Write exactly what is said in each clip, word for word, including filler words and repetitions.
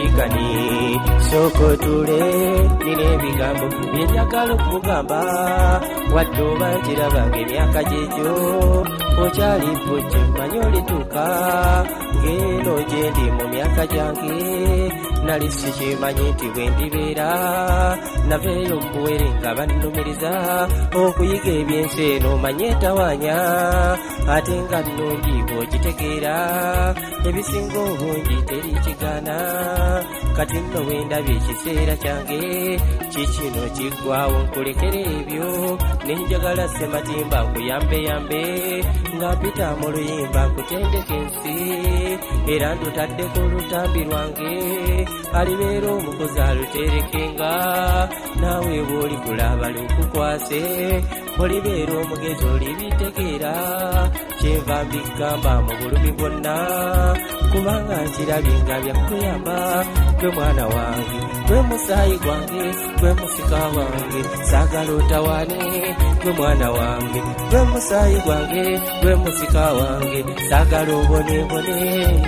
erigani soko tule nine bigambo byenjagala okugamba wadde oba nkirabanga emyaka gyegyo okyali bujje manyi olituuka ng'eno gye ndi mu myaka gyange nali sikimanyi nti bwe ndibeera naveeyo okuwere nga bannumiriza okuyiga ebyensi eno manye etawaanya ate nga nnungi bw'ogitegeera ebisinga obungi teri kigaana kati nno wendabye ekiseera kyange kikino kiggwawo nkulekera ebyo nenjagala sematimba nkuyambeyambe nga mpita mu luyimba nkutendeka ensi era ndutaddeko olutambi lwange alibeera omukozi aluterekenga naawe bw'oli kulaba lukukwase olibeera omugezi olibitegeera kyenva mbigamba mu bulumi bwonna kubanga nkirabye nga byakuyamba gwe mwana wange gwe musaayi gwange gwe musika wange saagala otawaane gwe mwana wange gwe musaayi gwange gwe musika wange saagala obonebone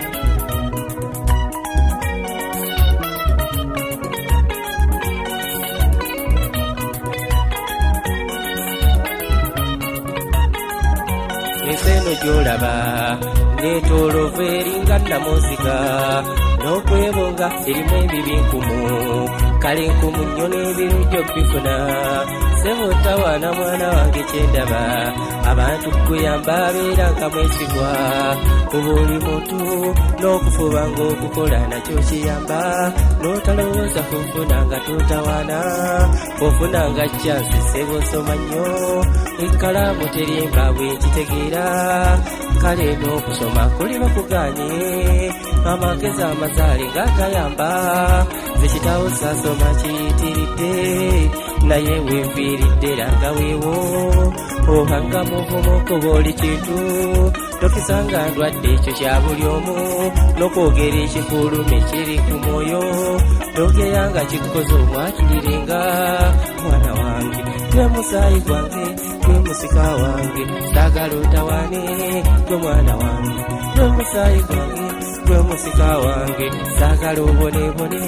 eseno gyolaba netolova eringa namusika n'okwebonga erimu ebibi nkumu kale nkumu nnyo n'ebirujjo bifuna sebo tawaana mwana wange kyendaba abantu kuyamba abeera nga mwesigwa kuba oli muntu n'okufuba ng'okukola nakyo kiyamba n'otalowooza kufuna nga totawaana ofuna nga kyansi sebo soma nnyo ekkalaamu terimba bwenkitegeera kale n'okusoma kuli bakuganye amagezi amazaale ng'agayamba zekitawo saasoma kiyitiridde naye weeviiridde langa weewo ohanga muvumu kuba oli kintu tokisanga ndwadde ekyo kya buli omu n'okwogera ekifulume kiri ku mwoyo togeyanga kikukoze omwatulire mwana wange gwe musaayi gwange gwe musika wange saagala otawaane gwe mwana wange gwe musaayi gwange gwe musika wange saagala obonebone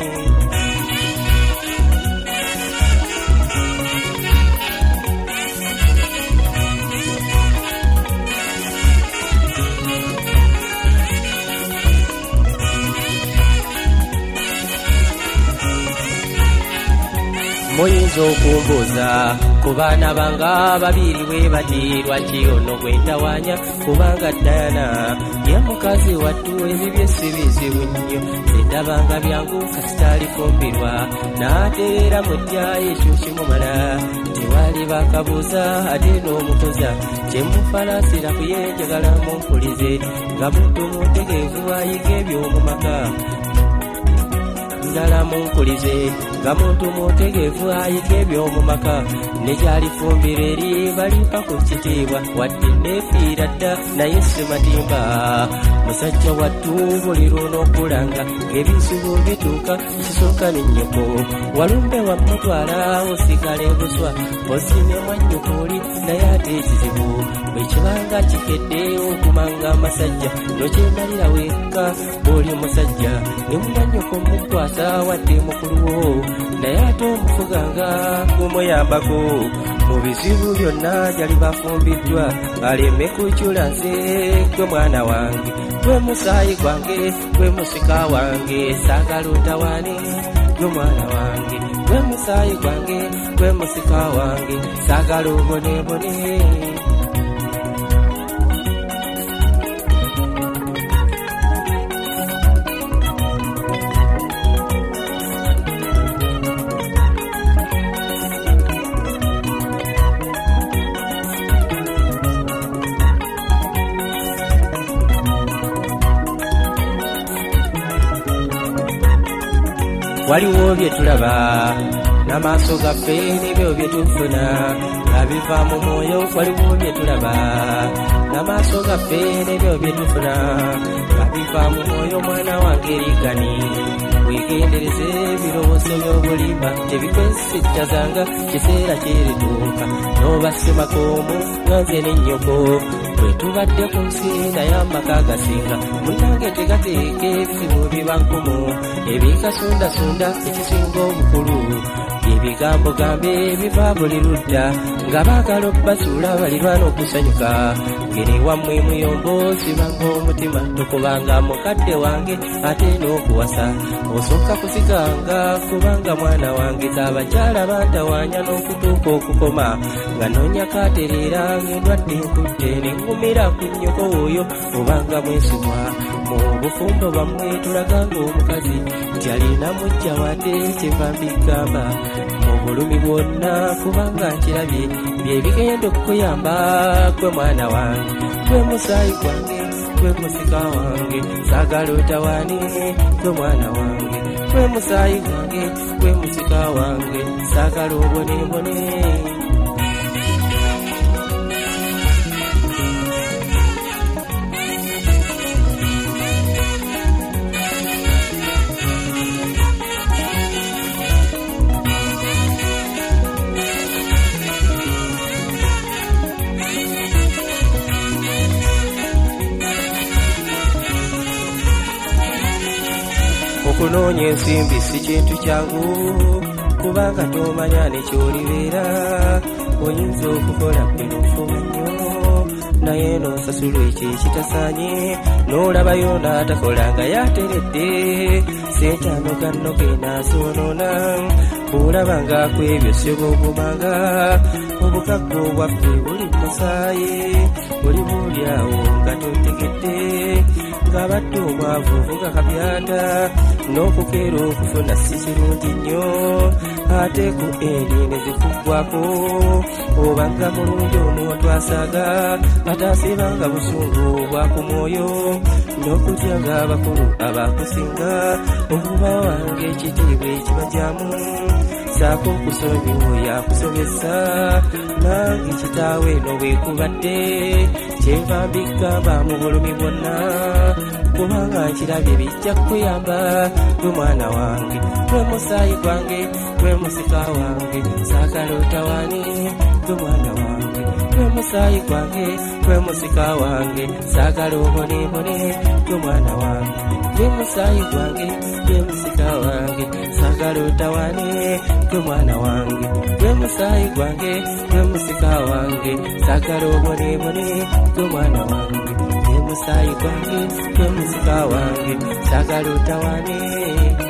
muyinza okumbuuza ku baana banga babiri bwe bati lwaki ono gwe ntawaanya kubanga Dayana ye mukazi wattu ebibye si bizibu nnyo zendabanga byangu kasitalifumbirwa n'ateera mu ddyayo ekyo kimumala tewali bakabuuza ate n'omukoza kyemufalaasira kuyenjagala mumpulize nga muntu mutegeevu ayiga eby'omu maka ndala munkulize nga muntu mutegeevu ayiga eby'omu maka nekyalifumbira eri balimpa ku kitiibwa wadde neefiira dda naye sematimba musajja wattu buli lunokulanga ng'ebizibu bituuka kisooka n'ennyoko walumbe wamutwala osigala ebuswa osime mwannyukuli naye ate ekizibu bwe kibanga kikedde okumanga amasajja nokyemalira wekka bw'oli musajja ne mwannyoko mukwasa wadde mukuluwo naye ate omufuganga kumuyambako mu bizibu byonna gyali bafumbiddwa aleme kukyula nze gwe mwana wange gwe musaayi gwange gwe musika wange saagala otawaane gwe mwana wange gwe musaayi gwange gwe musika wange saagala obonebone waliwo bye tulaba n'amaaso gaffe n'ebyo bye tufuna nga biva mu mwoyo waliwo bye tulaba n'amaaso gaffe n'ebyo bye tufuna nga biva mu mwoyo mwana wange erigani wegendereze ebirowoozo by'obulimba tebikwesittazanga kiseera kirituuka n'obasemakoomu nga nze ne nnyoko bwe tubadde ku nsi naye amaka agasinga munnange tegateeka ebizibu biba nkumu ebikasundasunda ekisinga obukulu ebigambo gambe biva buli ludda nga baagala obbasuula balirwana okusanyuka ngeri wammwe muyombo sibanga omutima tokubanga mukadde wange ate n'okuwasa osooka kuziganga kubanga mwana wange z'abakyala bantawaanya n'okutuuka okukoma nga noonya kaatereera ng'endwadde nkudde nengumira ku nnyoko oyo obanga mwesigwa mu bufumbo bwammwe tulaganga omukazi nti alina mujja wadde kyeva mbigamba mu bulumi bwonna kubanga nkirabye byebigenda okukuyamba gwe mwana wange gwe musaayi gwange gwe musika wange saagala otawaane gwe mwana wange gwe musaayi gwange gwe musika wange saagala obonebone okunoonya ensimbi si kintu kyangu kubanga tomanya nekyolibeera oyinza okukola binofuba nnyo naye n'osasula ekyo ekitasaanye n'olabayo n'atakola nga yateredde sentanogannoge n'azoonoona olaba kwebyo sebo ogumanga obukagga obwaffe buli musaayi buli buulyawo nga totegedde ng'abadde omwavu vuga kabyanda n'okukeera okufuna si kirungi nnyo ate ku eni ne zikuggwako obanga mulungi omwotwasaga ataasibanga busungu bwa ku mwoyo n'okutyanga abakulu abakusinga okuba wange ekitiibwa ekibajyamu saako okusonyi yakusomesa nange kitaawe n'obwekubadde kyenva mbigamba mu bulumi bwonna kubanga nkirabye bijja kukuyamba gwe mwana wange gwe musaayi gwange gwe musika wange saagala otawaane gwe mwana wange gwe musaayi gwange gwe musika wange saagala obonebone gwe mwana wange gwe musaayi gwange gwe musika wange saagala otawaane gwe mwana wange gwe musaayi gwange gwe musika wange saagala obonebone gwe mwana wange gwe musaayi gwange gwe musika wange saagala otawaane